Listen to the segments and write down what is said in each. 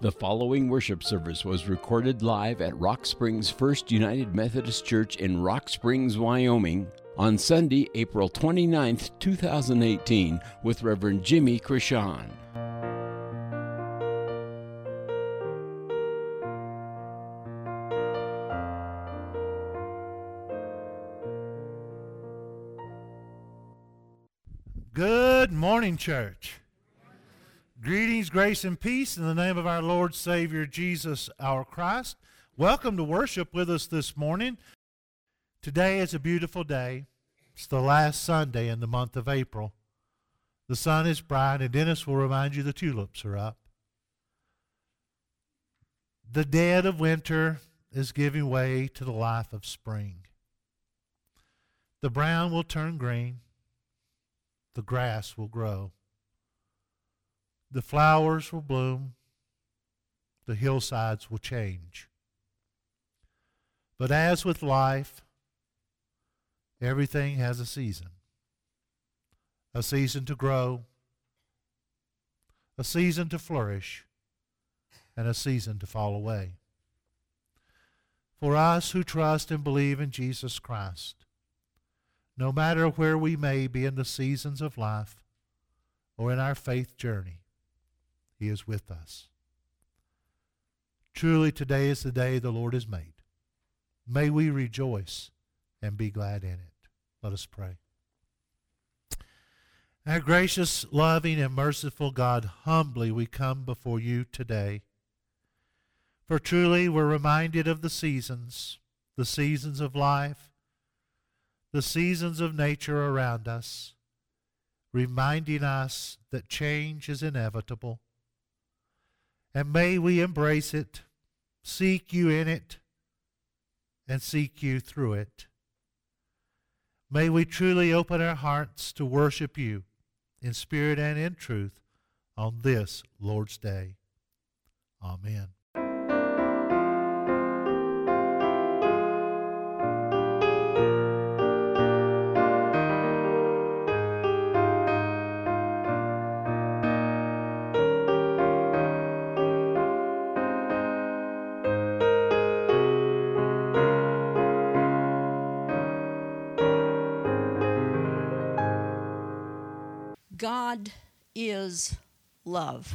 The following worship service was recorded live at Rock Springs First United Methodist Church in Rock Springs, Wyoming, on Sunday, April 29th, 2018, with Reverend Jimmy Krishan. Good morning, church. Greetings, grace, and peace in the name of our Lord Savior Jesus our Christ. Welcome to worship with us this morning. Today is a beautiful day. It's the last Sunday in the month of April. The sun is bright, and Dennis will remind you the tulips are up. The dead of winter is giving way to the life of spring. The brown will turn green. The grass will grow. The flowers will bloom. The hillsides will change. But as with life, everything has a season. A season to grow, a season to flourish, and a season to fall away. For us who trust and believe in Jesus Christ, no matter where we may be in the seasons of life or in our faith journey, He is with us. Truly, today is the day the Lord has made. May we rejoice and be glad in it. Let us pray. Our gracious, loving, and merciful God, humbly we come before you today. For truly we're reminded of the seasons of life, the seasons of nature around us, reminding us that change is inevitable. And may we embrace it, seek you in it, and seek you through it. May we truly open our hearts to worship you in spirit and in truth on this Lord's Day. Amen. God is love.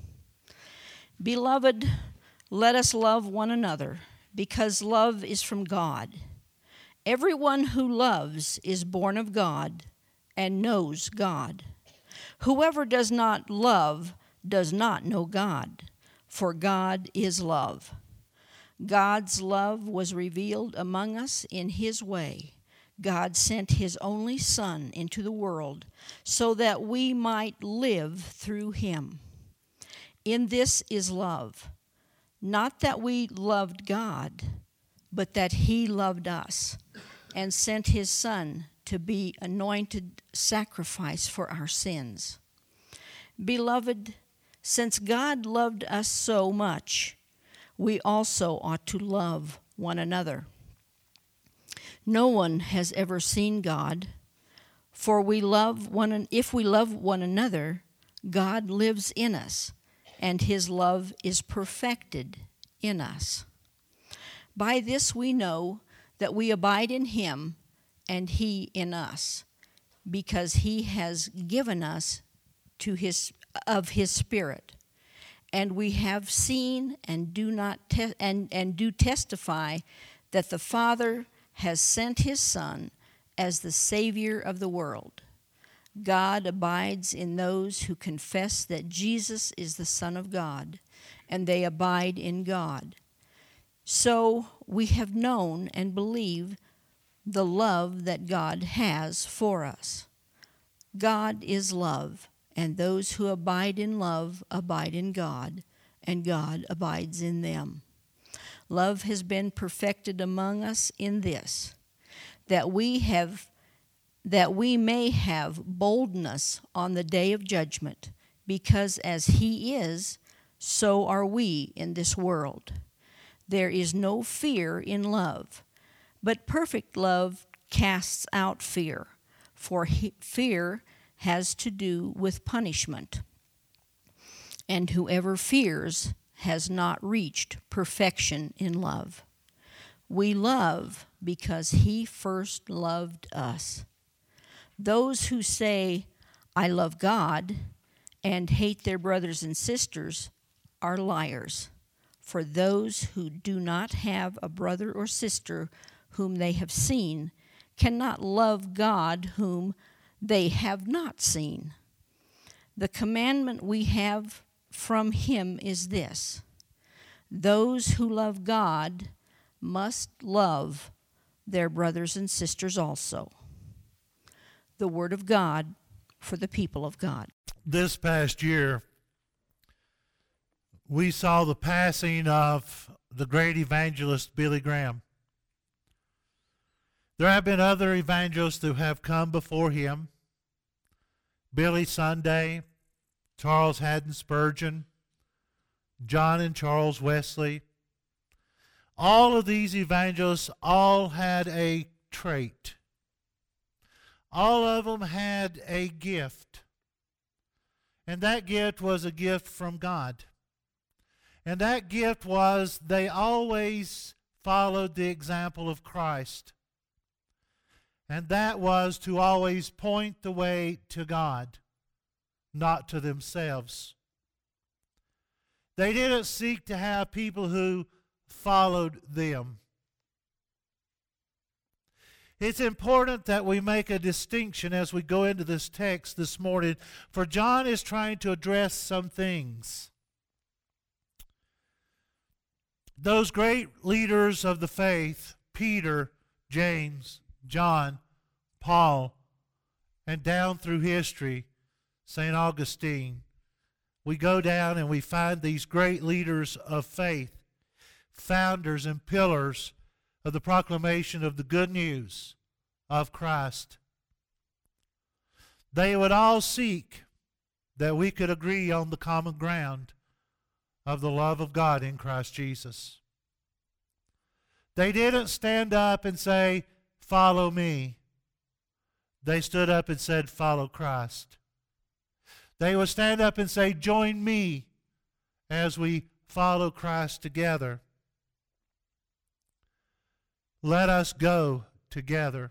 Beloved, let us love one another, because love is from God. Everyone who loves is born of God and knows God. Whoever does not love does not know God, for God is love. God's love was revealed among us in His way. God sent His only Son into the world so that we might live through Him. In this is love, not that we loved God, but that He loved us and sent His Son to be anointed sacrifice for our sins. Beloved, since God loved us so much, we also ought to love one another. No one has ever seen God, for if we love one another, God lives in us, and His love is perfected in us. By this we know that we abide in Him and He in us, because He has given us of His Spirit. And we have seen and do testify that the Father has sent His Son as the Savior of the world. God abides in those who confess that Jesus is the Son of God, and they abide in God. So we have known and believe the love that God has for us. God is love, and those who abide in love abide in God, and God abides in them. Love has been perfected among us in this, that we may have boldness on the day of judgment, because as He is, so are we in this world. There is no fear in love, but perfect love casts out fear, for fear has to do with punishment. And whoever fears has not reached perfection in love. We love because he first loved us. Those who say, I love God, and hate their brothers and sisters are liars. For those who do not have a brother or sister whom they have seen cannot love God whom they have not seen. The commandment we have from him is this: those who love God must love their brothers and sisters also. The word of God for the people of God. This past year, we saw the passing of the great evangelist Billy Graham. There have been other evangelists who have come before him: Billy Sunday, Charles Haddon Spurgeon, John and Charles Wesley. All of these evangelists all had a trait. All of them had a gift. And that gift was a gift from God. And that gift was they always followed the example of Christ. And that was to always point the way to God, not to themselves. They didn't seek to have people who followed them. It's important that we make a distinction as we go into this text this morning, for John is trying to address some things. Those great leaders of the faith, Peter, James, John, Paul, and down through history, St. Augustine, we go down and we find these great leaders of faith, founders and pillars of the proclamation of the good news of Christ. They would all seek that we could agree on the common ground of the love of God in Christ Jesus. They didn't stand up and say, follow me. They stood up and said, follow Christ. They would stand up and say, join me as we follow Christ together. Let us go together.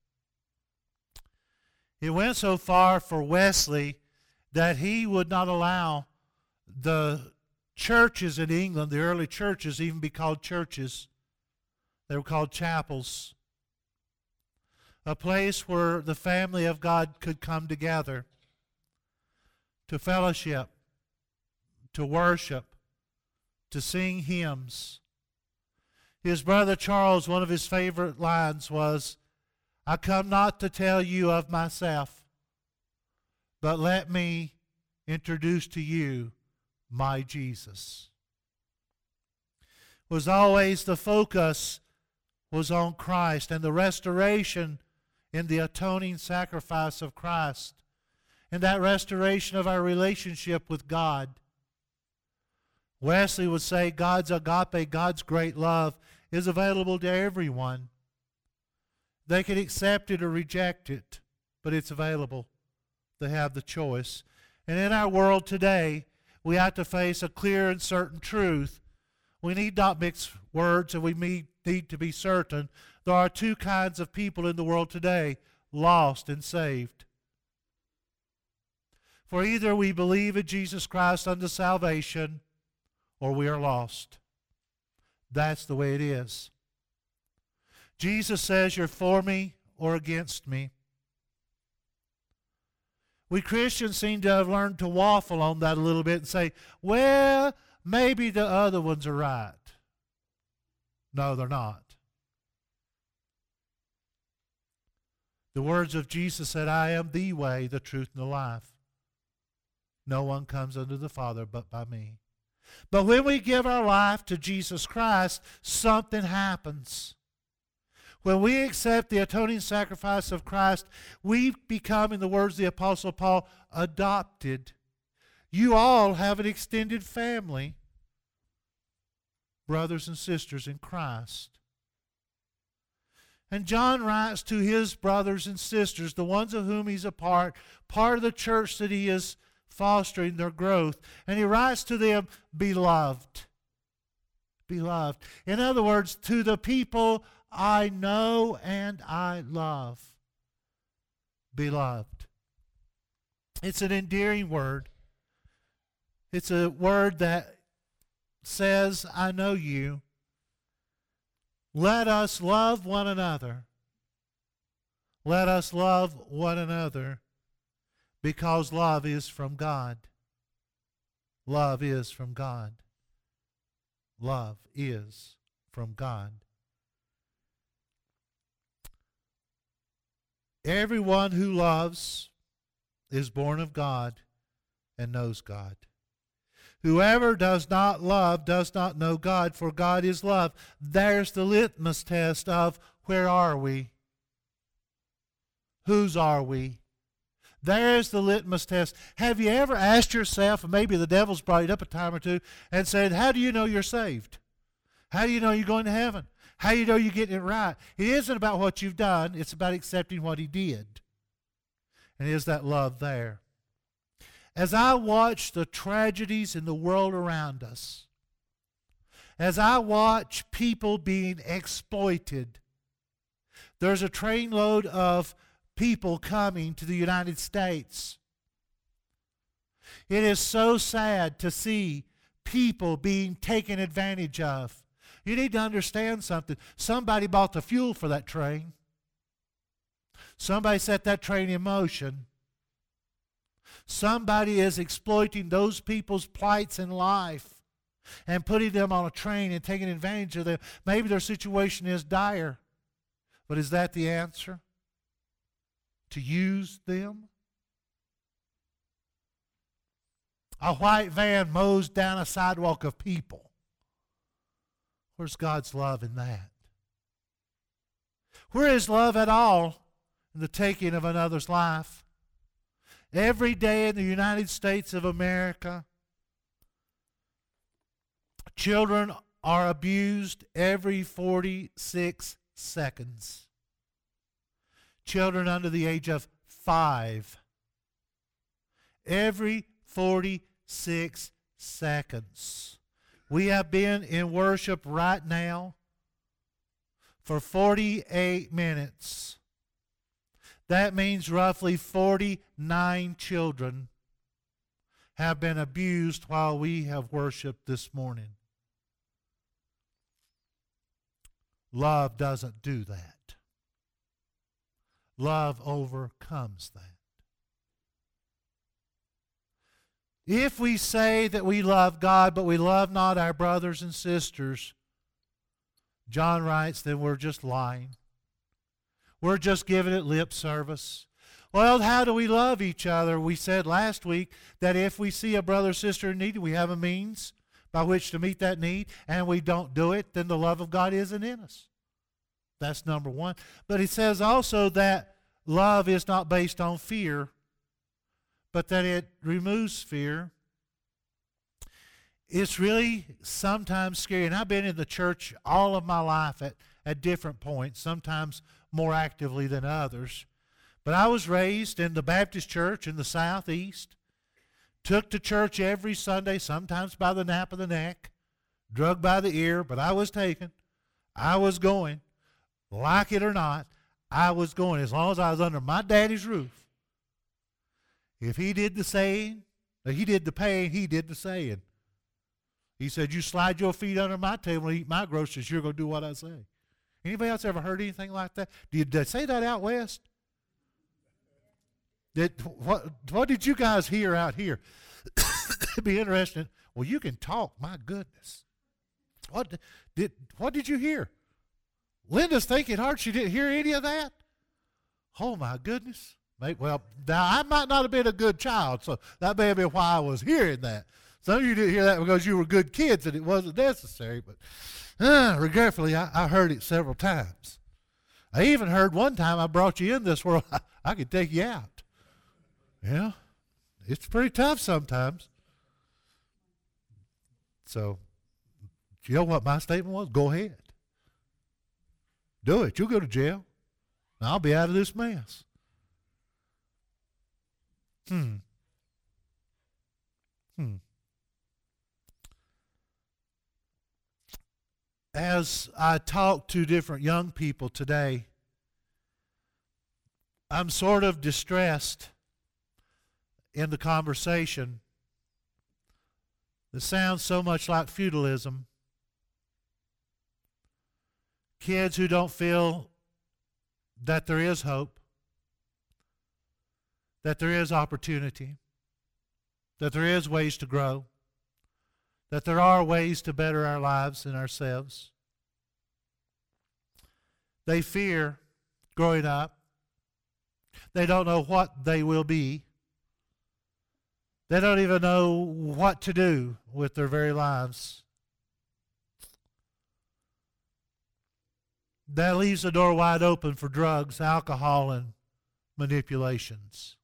It went so far for Wesley that he would not allow the churches in England, the early churches, even be called churches. They were called chapels. A place where the family of God could come together to fellowship, to worship, to sing hymns. His brother Charles, one of his favorite lines was, I come not to tell you of myself, but let me introduce to you my Jesus. Was always the focus was on Christ and the restoration in the atoning sacrifice of Christ and that restoration of our relationship with God. Wesley would say God's agape, God's great love, is available to everyone. They can accept it or reject it, but it's available. They have the choice. And in our world today, we have to face a clear and certain truth. We need not mix words, and we need to be certain. There are two kinds of people in the world today, lost and saved. For either we believe in Jesus Christ unto salvation, or we are lost. That's the way it is. Jesus says you're for me or against me. We Christians seem to have learned to waffle on that a little bit and say, well, maybe the other ones are right. No, they're not. The words of Jesus said, I am the way, the truth, and the life. No one comes unto the Father but by me. But when we give our life to Jesus Christ, something happens. When we accept the atoning sacrifice of Christ, we become, in the words of the Apostle Paul, adopted. You all have an extended family, brothers and sisters in Christ. And John writes to his brothers and sisters, the ones of whom he's a part of the church that he is fostering their growth. And he writes to them, beloved. Beloved. In other words, to the people I know and I love. Beloved. It's an endearing word. It's a word that says, I know you. Let us love one another. Let us love one another because love is from God. Love is from God. Love is from God. Everyone who loves is born of God and knows God. Whoever does not love does not know God, for God is love. There's the litmus test of where are we? Whose are we? There's the litmus test. Have you ever asked yourself, and maybe the devil's brought it up a time or two, and said, how do you know you're saved? How do you know you're going to heaven? How do you know you're getting it right? It isn't about what you've done. It's about accepting what he did. And is that love there? As I watch the tragedies in the world around us, as I watch people being exploited, there's a trainload of people coming to the United States. It is so sad to see people being taken advantage of. You need to understand something. Somebody bought the fuel for that train. Somebody set that train in motion. Somebody is exploiting those people's plights in life and putting them on a train and taking advantage of them. Maybe their situation is dire, but is that the answer? To use them? A white van mows down a sidewalk of people. Where's God's love in that? Where is love at all in the taking of another's life? Every day in the United States of America, children are abused every 46 seconds. Children under the age of 5. Every 46 seconds. We have been in worship right now for 48 minutes. That means roughly 49 children have been abused while we have worshiped this morning. Love doesn't do that. Love overcomes that. If we say that we love God, but we love not our brothers and sisters, John writes, then we're just lying. We're just giving it lip service. Well, how do we love each other? We said last week that if we see a brother or sister in need, we have a means by which to meet that need, and we don't do it, then the love of God isn't in us. That's number one. But he says also that love is not based on fear, but that it removes fear. It's really sometimes scary. And I've been in the church all of my life at different points, sometimes more actively than others. But I was raised in the Baptist church in the Southeast, took to church every Sunday, sometimes by the nape of the neck, drugged by the ear, but I was taken. I was going. Like it or not, I was going as long as I was under my daddy's roof. If he did the saying, he did the paying, he did the saying. He said, you slide your feet under my table and eat my groceries, you're going to do what I say. Anybody else ever heard anything like that? Did they say that out west? What did you guys hear out here? It'd be interesting. Well, you can talk. My goodness. What did you hear? Linda's thinking hard. She didn't hear any of that. Oh, my goodness. Well, now, I might not have been a good child, so that may have been why I was hearing that. Some of you didn't hear that because you were good kids and it wasn't necessary, but regretfully, I heard it several times. I even heard one time I brought you in this world, I could take you out. Yeah, it's pretty tough sometimes. So, you know what my statement was? Go ahead. Do it. You'll go to jail. I'll be out of this mess. As I talk to different young people today, I'm sort of distressed in the conversation. It sounds so much like feudalism. Kids who don't feel that there is hope, that there is opportunity, that there is ways to grow, that there are ways to better our lives and ourselves. They fear growing up. They don't know what they will be. They don't even know what to do with their very lives. That leaves the door wide open for drugs, alcohol, and manipulations.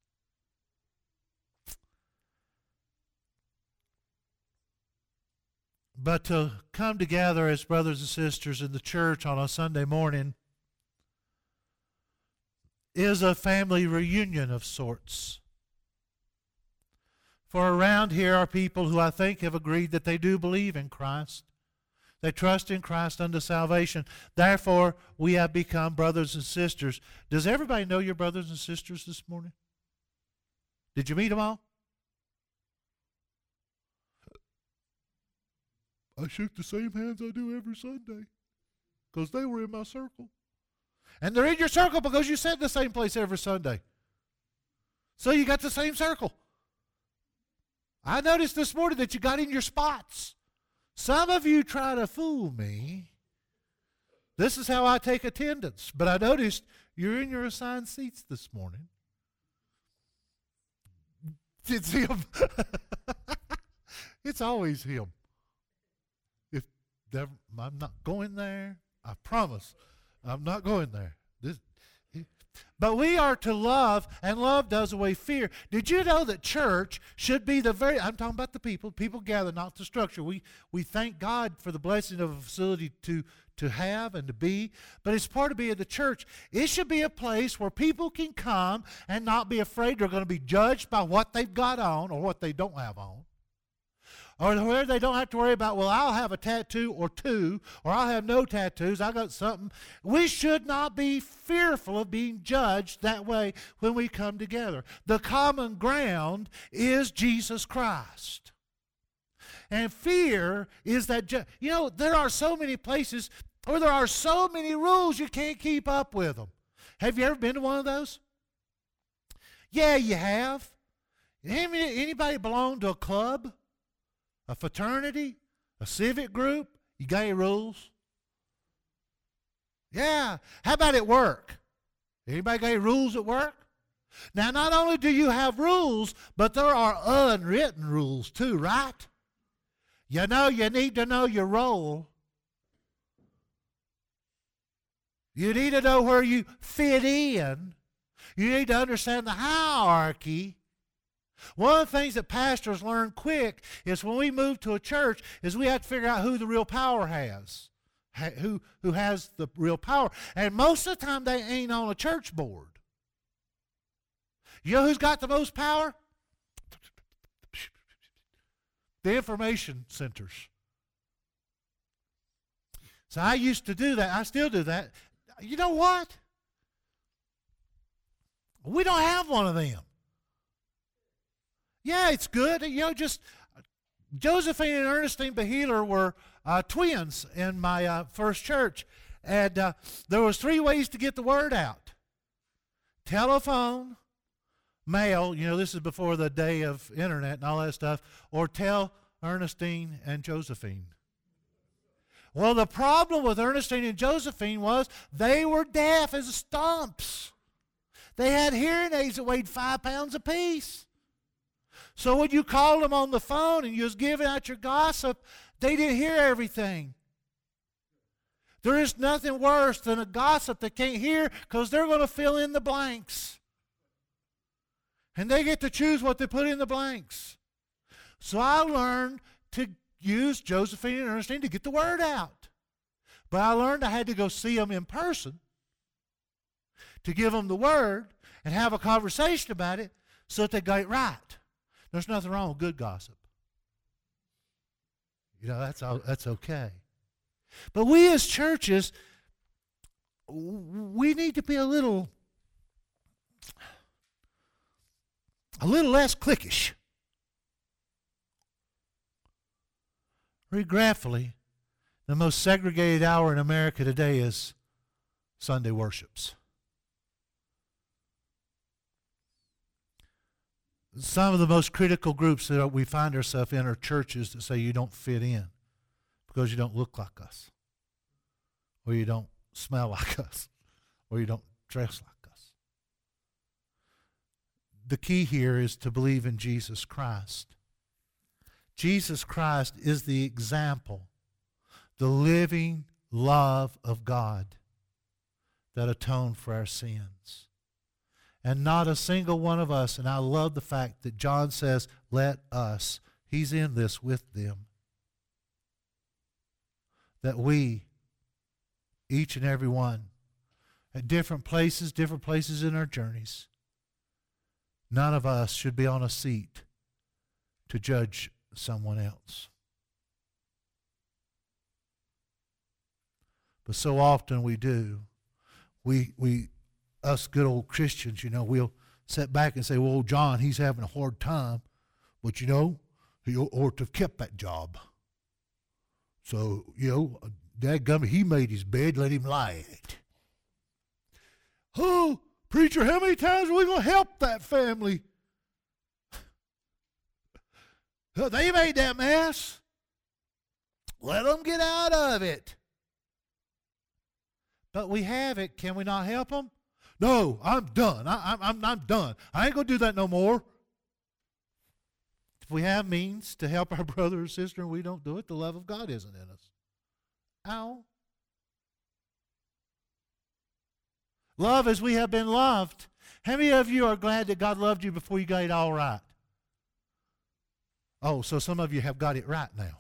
But to come together as brothers and sisters in the church on a Sunday morning is a family reunion of sorts. For around here are people who I think have agreed that they do believe in Christ. They trust in Christ unto salvation. Therefore, we have become brothers and sisters. Does everybody know your brothers and sisters this morning? Did you meet them all? I shook the same hands I do every Sunday because they were in my circle. And they're in your circle because you sit in the same place every Sunday. So you got the same circle. I noticed this morning that you got in your spots. Some of you try to fool me. This is how I take attendance. But I noticed you're in your assigned seats this morning. It's him. It's always him. I'm not going there. I promise. I'm not going there. But we are to love, and love does away fear. Did you know that church should be I'm talking about the people gather, not the structure. We thank God for the blessing of a facility to have and to be, but it's part of being the church. It should be a place where people can come and not be afraid they're going to be judged by what they've got on or what they don't have on. Or where they don't have to worry about, well, I'll have a tattoo or two, or I'll have no tattoos, I got something. We should not be fearful of being judged that way when we come together. The common ground is Jesus Christ. And fear is that, there are so many places where there are so many rules you can't keep up with them. Have you ever been to one of those? Yeah, you have. Anybody belong to a club? A fraternity, a civic group, you got any rules? Yeah. How about at work? Anybody got any rules at work? Now, not only do you have rules, but there are unwritten rules too, right? You need to know your role. You need to know where you fit in. You need to understand the hierarchy. One of the things that pastors learn quick is when we move to a church is we have to figure out who the real power has, who has the real power. And most of the time they ain't on a church board. You know who's got the most power? The information centers. So I used to do that. I still do that. You know what? We don't have one of them. Yeah, it's good. Just Josephine and Ernestine Beheeler were twins in my first church. And there was 3 ways to get the word out. Telephone, mail, this is before the day of internet and all that stuff, or tell Ernestine and Josephine. Well, the problem with Ernestine and Josephine was they were deaf as stumps. They had hearing aids that weighed 5 pounds apiece. So when you called them on the phone and you was giving out your gossip, they didn't hear everything. There is nothing worse than a gossip that can't hear because they're going to fill in the blanks. And they get to choose what they put in the blanks. So I learned to use Josephine and Ernestine to get the word out. But I learned I had to go see them in person to give them the word and have a conversation about it so that they got it right. There's nothing wrong with good gossip. That's okay. But we as churches, we need to be a little less cliquish. Regretfully, the most segregated hour in America today is Sunday worships. Some of the most critical groups that we find ourselves in are churches that say you don't fit in because you don't look like us, or you don't smell like us, or you don't dress like us. The key here is to believe in Jesus Christ. Jesus Christ is the example, the living love of God that atoned for our sins. And not a single one of us, and I love the fact that John says, let us. He's in this with them. That we, each and every one, at different places in our journeys, none of us should be on a seat to judge someone else. But so often we do. We us good old Christians, we'll sit back and say, well, John, he's having a hard time, but he ought to have kept that job. So, dadgummit, he made his bed, let him lie in it. Oh, preacher, how many times are we going to help that family? They made that mess. Let them get out of it. But we have it. Can we not help them? No, I'm done. I'm done. I ain't going to do that no more. If we have means to help our brother or sister and we don't do it, the love of God isn't in us. Ow. Love as we have been loved. How many of you are glad that God loved you before you got it all right? Oh, so some of you have got it right now.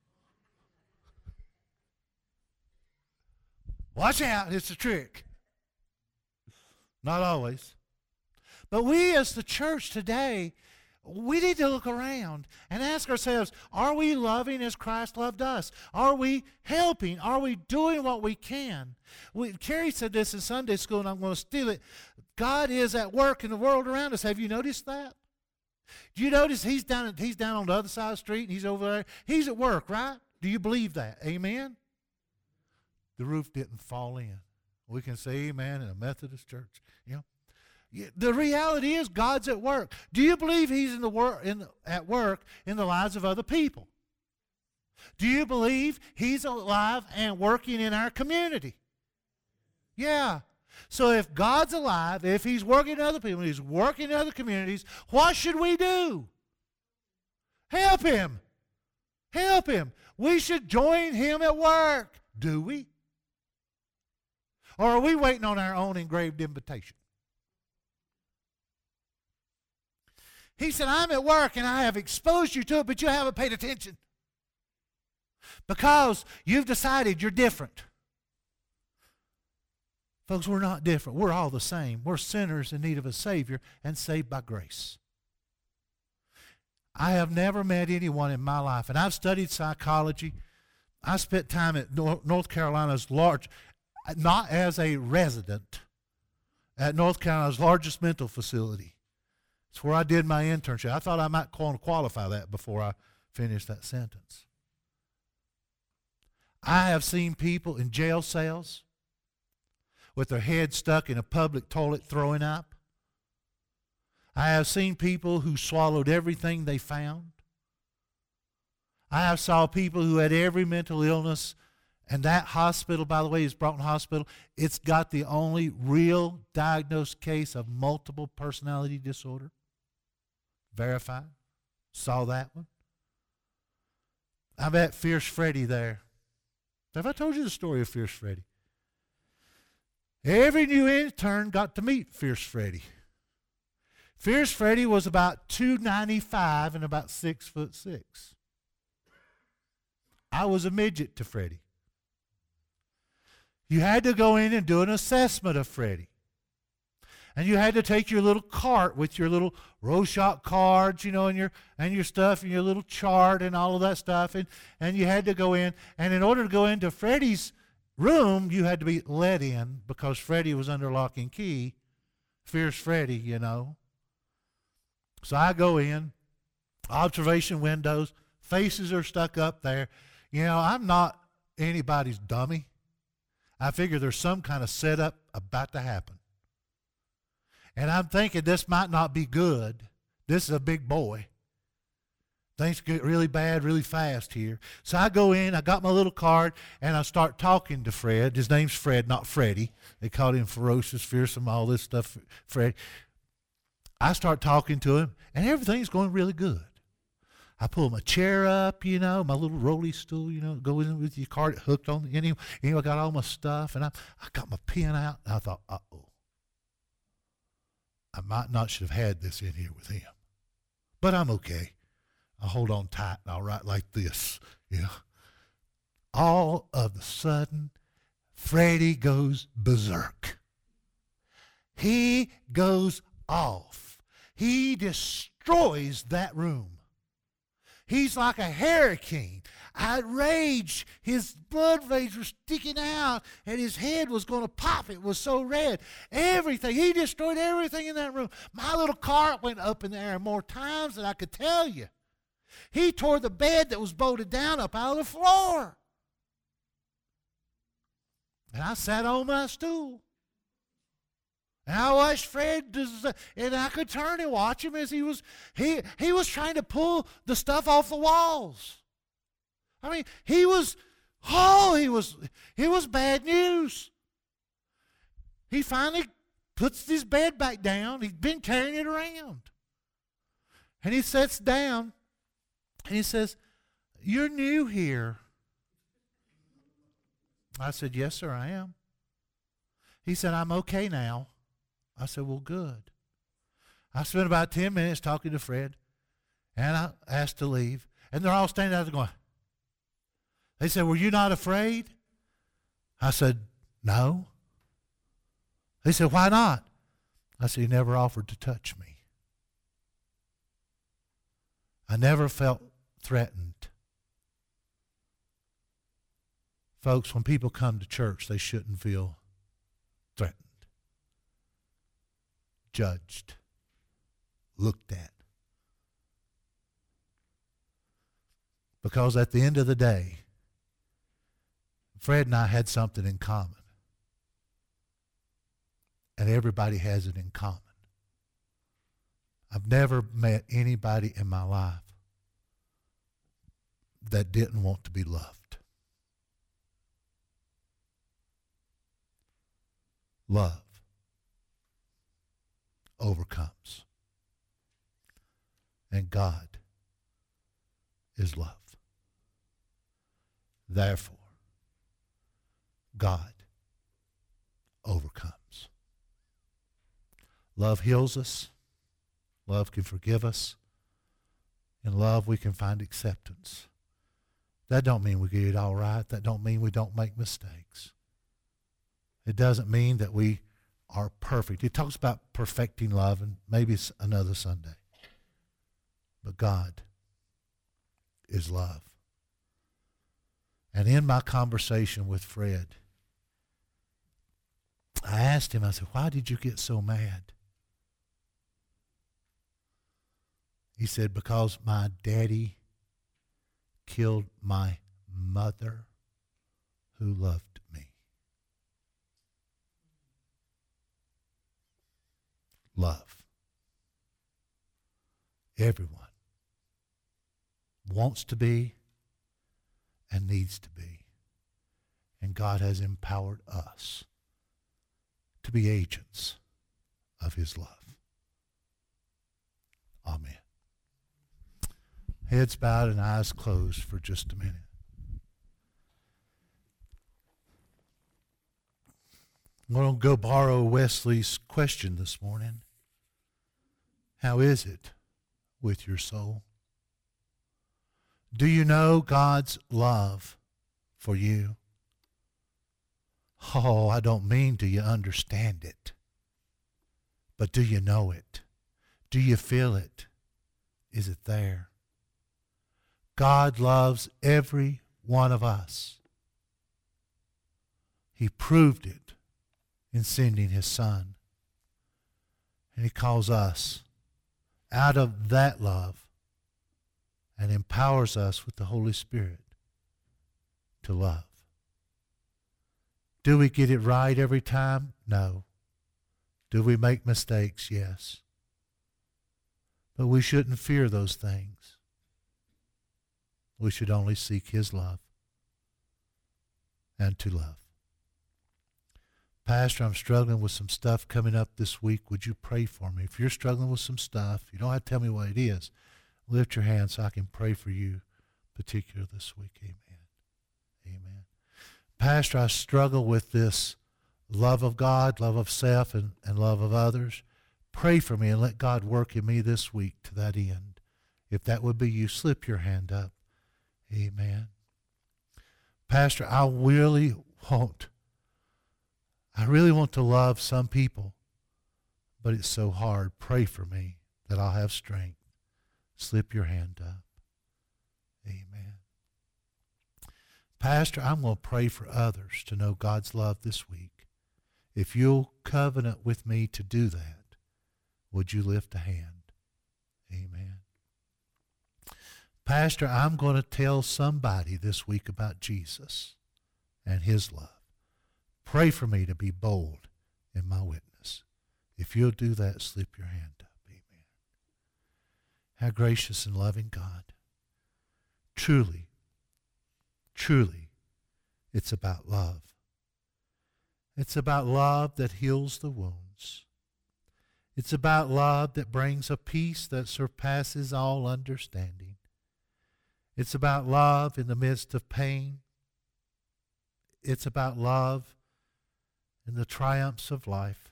Watch out, it's a trick. Not always. But we as the church today, we need to look around and ask ourselves, are we loving as Christ loved us? Are we helping? Are we doing what we can? Carrie said this in Sunday school, and I'm going to steal it. God is at work in the world around us. Have you noticed that? Do you notice he's down on the other side of the street and he's over there? He's at work, right? Do you believe that? Amen? The roof didn't fall in. We can say amen in a Methodist church. The reality is God's at work. Do you believe he's at work in the lives of other people? Do you believe he's alive and working in our community? Yeah. So if God's alive, if he's working in other people, he's working in other communities, what should we do? Help him. Help him. We should join him at work. Do we? Or are we waiting on our own engraved invitation? He said, I'm at work and I have exposed you to it, but you haven't paid attention. Because you've decided you're different. Folks, we're not different. We're all the same. We're sinners in need of a Savior and saved by grace. I have never met anyone in my life, and I've studied psychology. I spent time at North Carolina's not as a resident, at North Carolina's largest mental facility. It's where I did my internship. I thought I might qualify that before I finished that sentence. I have seen people in jail cells with their head stuck in a public toilet throwing up. I have seen people who swallowed everything they found. I have saw people who had every mental illness, and that hospital, by the way, is Broughton Hospital. It's got the only real diagnosed case of multiple personality disorder. Verified. Saw that one. I met Fierce Freddy there. Have I told you the story of Fierce Freddy? Every new intern got to meet Fierce Freddy. Fierce Freddy was about 295 and about 6'6". I was a midget to Freddy. You had to go in and do an assessment of Freddy. And you had to take your little cart with your little Rorschach cards, you know, and your stuff and your little chart and all of that stuff. And you had to go in. And in order to go into Freddie's room, you had to be let in because Freddie was under lock and key. Fierce Freddie, you know. So I go in, observation windows, faces are stuck up there. You know, I'm not anybody's dummy. I figure there's some kind of setup about to happen. And I'm thinking this might not be good. This is a big boy. Things get really bad really fast here. So I go in, I got my little card, and I start talking to Fred. His name's Fred, not Freddie. They called him ferocious, fearsome, all this stuff, Fred. I start talking to him, and everything's going really good. I pull my chair up, you know, my little rolly stool, you know, go in with your card hooked on. Anyway, I got all my stuff, and I got my pen out, and I thought, uh-oh. I might not should have had this in here with him. But I'm okay. I'll hold on tight, and I'll write like this, you know. All of a sudden, Freddie goes berserk. He goes off. He destroys that room. He's like a hurricane. Outraged. His blood veins were sticking out, and his head was going to pop. It was so red. Everything. He destroyed everything in that room. My little cart went up in the air more times than I could tell you. He tore the bed that was bolted down up out of the floor. And I sat on my stool. And I watched Fred, and I could turn and watch him as he was trying to pull the stuff off the walls. I mean, it was bad news. He finally puts his bed back down. He's been carrying it around. And he sits down, and he says, "You're new here." I said, "Yes, sir, I am." He said, "I'm okay now." I said, "Well, good." I spent about 10 minutes talking to Fred, and I asked to leave. And they're all standing out there going. They said, "Were you not afraid?" I said, "No." They said, "Why not?" I said, "He never offered to touch me. I never felt threatened." Folks, when people come to church, they shouldn't feel threatened, judged, looked at. Because at the end of the day, Fred and I had something in common. And everybody has it in common. I've never met anybody in my life that didn't want to be loved. Love overcomes. And God is love. Therefore, God overcomes. Love heals us. Love can forgive us. In love, we can find acceptance. That don't mean we get it all right. That don't mean we don't make mistakes. It doesn't mean that we are perfect. It talks about perfecting love, and maybe it's another Sunday. But God is love. And in my conversation with Fred, I asked him, I said, "Why did you get so mad?" He said, "Because my daddy killed my mother who loved me." Love. Everyone wants to be and needs to be. And God has empowered us to be agents of His love. Amen. Heads bowed and eyes closed for just a minute. I'm going to go borrow Wesley's question this morning. How is it with your soul? Do you know God's love for you? Oh, I don't mean do you understand it. But do you know it? Do you feel it? Is it there? God loves every one of us. He proved it in sending His Son. And He calls us out of that love and empowers us with the Holy Spirit to love. Do we get it right every time? No. Do we make mistakes? Yes. But we shouldn't fear those things. We should only seek His love and to love. Pastor, I'm struggling with some stuff coming up this week. Would you pray for me? If you're struggling with some stuff, you don't have to tell me what it is. Lift your hand so I can pray for you particular this week. Amen. Amen. Pastor, I struggle with this love of God, love of self, and love of others. Pray for me and let God work in me this week to that end. If that would be you, slip your hand up. Amen. Pastor, I really want to love some people, but it's so hard. Pray for me that I'll have strength. Slip your hand up. Amen. Pastor, I'm going to pray for others to know God's love this week. If you'll covenant with me to do that, would you lift a hand? Amen. Pastor, I'm going to tell somebody this week about Jesus and His love. Pray for me to be bold in my witness. If you'll do that, slip your hand up. Amen. How gracious and loving God. Truly, truly, it's about love. It's about love that heals the wounds. It's about love that brings a peace that surpasses all understanding. It's about love in the midst of pain. It's about love in the triumphs of life.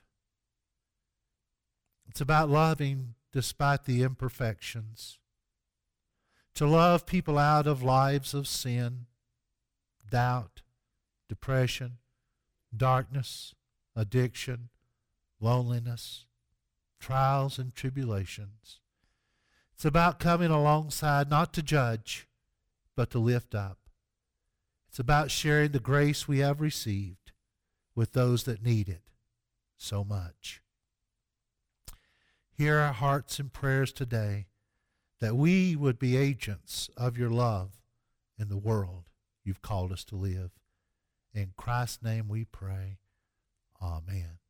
It's about loving despite the imperfections. To love people out of lives of sin, doubt, depression, darkness, addiction, loneliness, trials and tribulations. It's about coming alongside, not to judge, but to lift up. It's about sharing the grace we have received with those that need it so much. Hear our hearts and prayers today that we would be agents of your love in the world you've called us to live. In Christ's name we pray. Amen.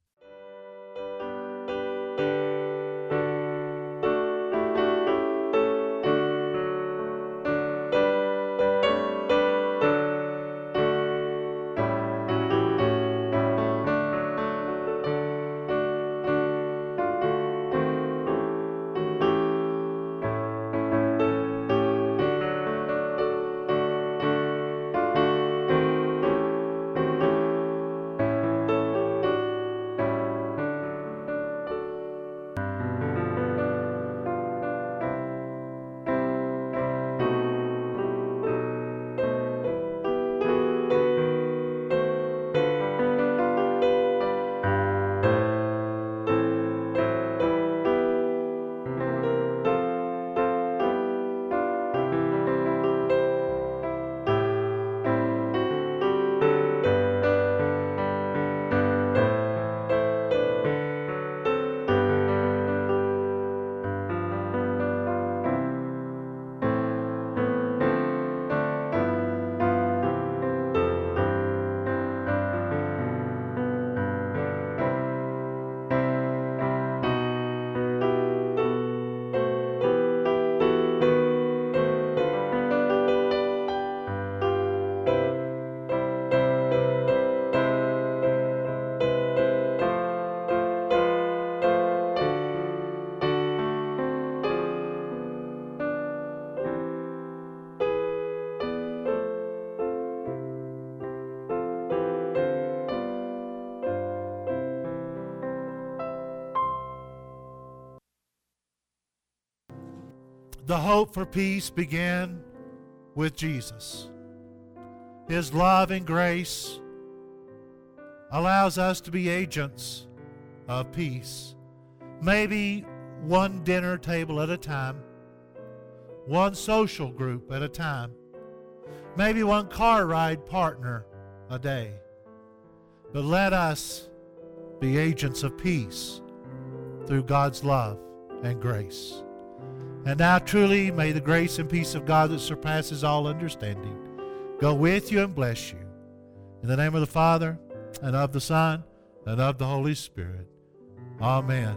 The hope for peace began with Jesus. His love and grace allows us to be agents of peace. maybe one dinner table at a time, one social group at a time, maybe one car ride partner a day. But let us be agents of peace through God's love and grace. And now truly may the grace and peace of God that surpasses all understanding go with you and bless you. In the name of the Father, and of the Son, and of the Holy Spirit. Amen.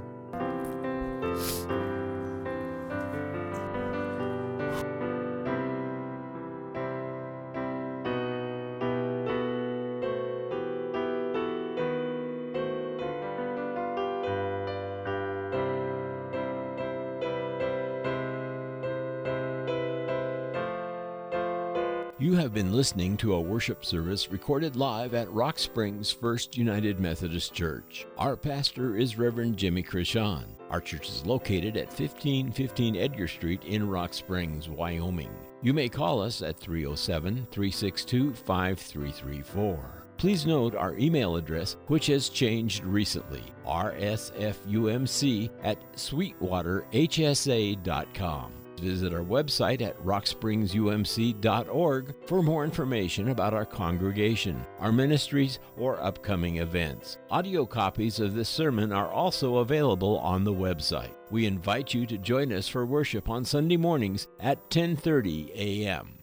You have been listening to a worship service recorded live at Rock Springs First United Methodist Church. Our pastor is Reverend Jimmy Krishan. Our church is located at 1515 Edgar Street in Rock Springs, Wyoming. You may call us at 307-362-5334. Please note our email address, which has changed recently, rsfumc@sweetwaterhsa.com. Visit our website at rockspringsumc.org for more information about our congregation, our ministries, or upcoming events. Audio copies of this sermon are also available on the website. We invite you to join us for worship on Sunday mornings at 10:30 a.m.